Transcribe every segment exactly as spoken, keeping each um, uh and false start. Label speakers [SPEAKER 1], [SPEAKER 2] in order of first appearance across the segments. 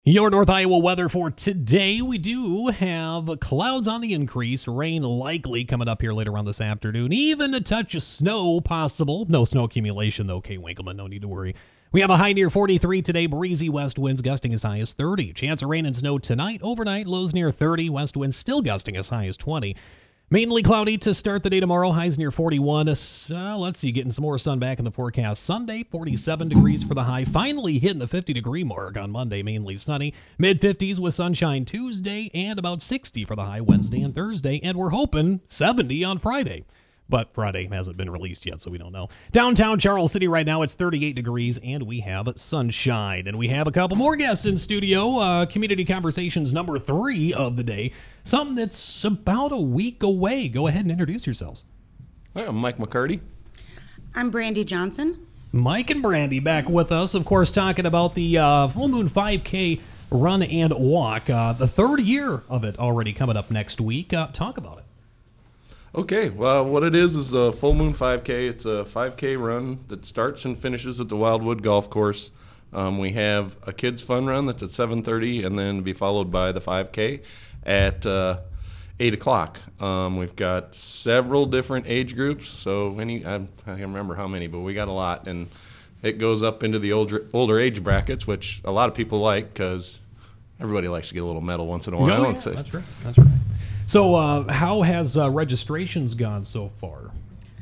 [SPEAKER 1] Your North Iowa weather for today, we do have clouds on the increase, rain likely coming up here later on this afternoon, even a touch of snow possible. No snow accumulation though, Kate Winkleman, no need to worry. We have a high near forty-three today, breezy west winds gusting as high as thirty. Chance of rain and snow tonight, overnight lows near thirty, west winds still gusting as high as twenty. Mainly cloudy to start the day tomorrow, highs near forty-one. Uh, let's see, getting some more sun back in the forecast. Sunday, forty-seven degrees for the high. Finally hitting the fifty-degree mark on Monday, mainly sunny. mid-fifties with sunshine Tuesday, and about sixty for the high Wednesday and Thursday. And we're hoping seventy on Friday. But Friday hasn't been released yet, so we don't know. Downtown Charles City right now, it's thirty-eight degrees, and we have sunshine. And we have a couple more guests in studio. Uh, Community Conversations number three of the day. Something that's about a week away. Go ahead and introduce yourselves.
[SPEAKER 2] Hi, I'm Mike McCarty.
[SPEAKER 3] I'm Brandy Johnson.
[SPEAKER 1] Mike and Brandy back with us, of course, talking about the uh, Full Moon five K Run and Walk. Uh, the third year of it already coming up next week. Uh, talk about it.
[SPEAKER 2] Okay, well, what it is is a Full Moon five K. It's a five K run that starts and finishes at the Wildwood Golf Course. Um, we have a kids' fun run that's at seven thirty, and then be followed by the five K at uh, eight o'clock. Um, we've got several different age groups, so any I, I can't remember how many, but we got a lot, and it goes up into the older older age brackets, which a lot of people like because everybody likes to get a little medal once in a while.
[SPEAKER 1] Oh, yeah, that's right. That's right. So uh, how has uh, registrations gone so far?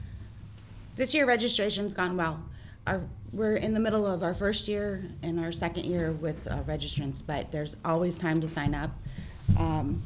[SPEAKER 3] This year registration's gone well. Our, we're in the middle of our first year and our second year with uh, registrants, but there's always time to sign up. Um,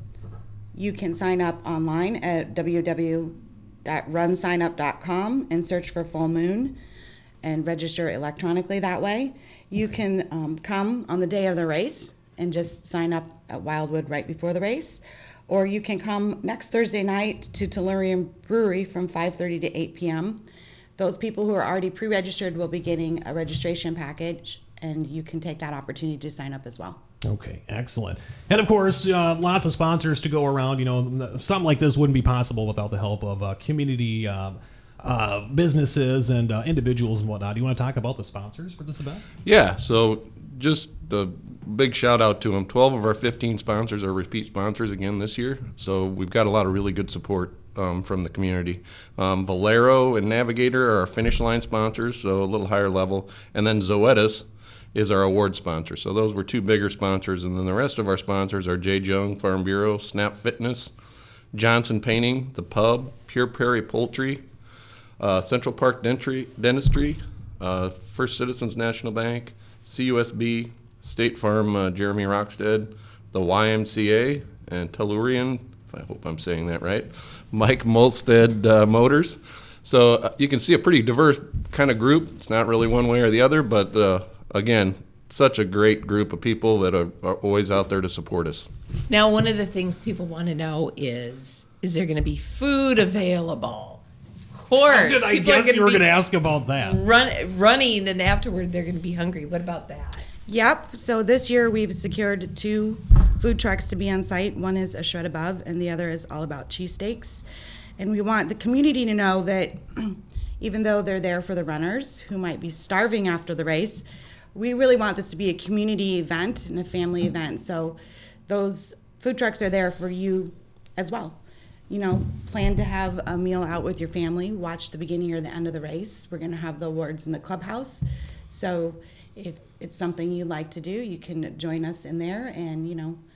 [SPEAKER 3] you can sign up online at w w w dot run sign up dot com and search for Full Moon and register electronically that way. You can um, come on the day of the race and just sign up at Wildwood right before the race. Or you can come next Thursday night to Tellurium Brewery from five thirty to eight p.m. Those people who are already pre-registered will be getting a registration package, and you can take that opportunity to sign up as well.
[SPEAKER 1] Okay, excellent. And of course, uh, lots of sponsors to go around. You know, something like this wouldn't be possible without the help of uh, community uh, uh, businesses and uh, individuals and whatnot. Do you want to talk about the sponsors for this event?
[SPEAKER 2] Yeah, so just the big shout out to them. twelve of our fifteen sponsors are repeat sponsors again this year, so we've got a lot of really good support um, from the community. Um, Valero and Navigator are our finish line sponsors, so a little higher level, and then Zoetis is our award sponsor. So those were two bigger sponsors, and then the rest of our sponsors are J. Jung Farm Bureau, Snap Fitness, Johnson Painting, The Pub, Pure Prairie Poultry, uh, Central Park Dentry, Dentistry, uh, First Citizens National Bank, C U S B, State Farm, uh, Jeremy Rockstead, the Y M C A, and Tellurian, if I hope I'm saying that right, Mike Molstead uh, Motors. So uh, you can see a pretty diverse kind of group. It's not really one way or the other, but uh, again, such a great group of people that are, are always out there to support us.
[SPEAKER 4] Now, one of the things people want to know is, is there going to be food available? Of course.
[SPEAKER 1] How did I guess you were going to ask about that?
[SPEAKER 4] Run, running, and afterward they're going to be hungry. What about that?
[SPEAKER 3] Yep, so this year we've secured two food trucks to be on site. One is A Shred Above, and the other is All About Cheesesteaks. And we want the community to know that even though they're there for the runners who might be starving after the race, we really want this to be a community event and a family event. So those food trucks are there for you as well. You know, plan to have a meal out with your family, watch the beginning or the end of the race. We're going to have the awards in the clubhouse. So if it's something you like to do, you can join us in there and, you know,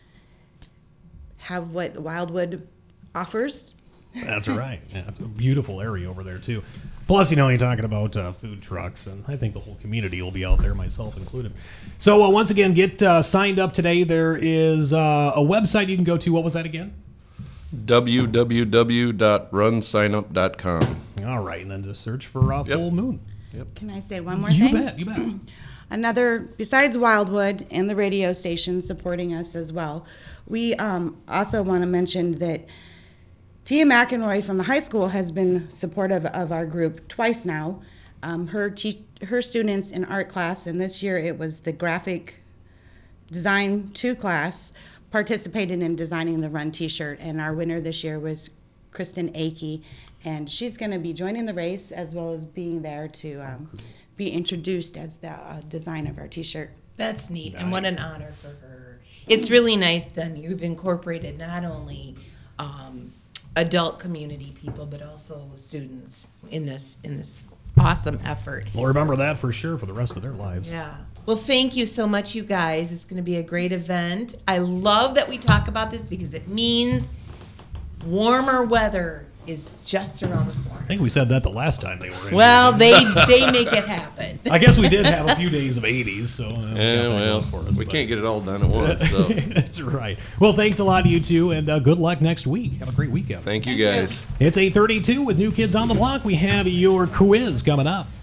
[SPEAKER 3] have what Wildwood offers.
[SPEAKER 1] That's right. Yeah, it's a beautiful area over there, too. Plus, you know, you're talking about uh, food trucks, and I think the whole community will be out there, myself included. So, uh, once again, get uh, signed up today. There is uh, a website you can go to. What was that again?
[SPEAKER 2] w w w dot run sign up dot com.
[SPEAKER 1] All right, and then just search for uh,
[SPEAKER 2] Yep.
[SPEAKER 1] Full Moon.
[SPEAKER 2] Yep.
[SPEAKER 3] Can I say one more
[SPEAKER 1] You
[SPEAKER 3] thing?
[SPEAKER 1] bet, you bet.
[SPEAKER 3] Another, besides Wildwood and the radio station supporting us as well, we um, also want to mention that Tia McEnroy from the high school has been supportive of our group twice now. Um, her te- her students in art class, and this year it was the graphic design two class, participated in designing the Run t-shirt, and our winner this year was Kristen Akey, and she's going to be joining the race as well as being there to um, be introduced as the uh, design of our t-shirt.
[SPEAKER 4] That's neat, and what an honor for her. It's really nice then you've incorporated not only um, adult community people, but also students in this in this awesome effort.
[SPEAKER 1] We'll remember that for sure for the rest of their lives.
[SPEAKER 4] Yeah. Well, thank you so much, you guys. It's going to be a great event. I love that we talk about this because it means warmer weather is just around the corner.
[SPEAKER 1] I think we said that the last time they were in.
[SPEAKER 4] Well,
[SPEAKER 1] here.
[SPEAKER 4] they they make it happen.
[SPEAKER 1] I guess we did have a few days of eighties, so uh, we got
[SPEAKER 2] Yeah,
[SPEAKER 1] that
[SPEAKER 2] well,
[SPEAKER 1] going for us,
[SPEAKER 2] we
[SPEAKER 1] but-
[SPEAKER 2] can't get it all done at once, so
[SPEAKER 1] That's right. Well, thanks a lot to you two, and uh, good luck next week. Have a great weekend.
[SPEAKER 2] thank you guys.
[SPEAKER 1] It's eight thirty-two with New Kids on the Block. We have your quiz coming up.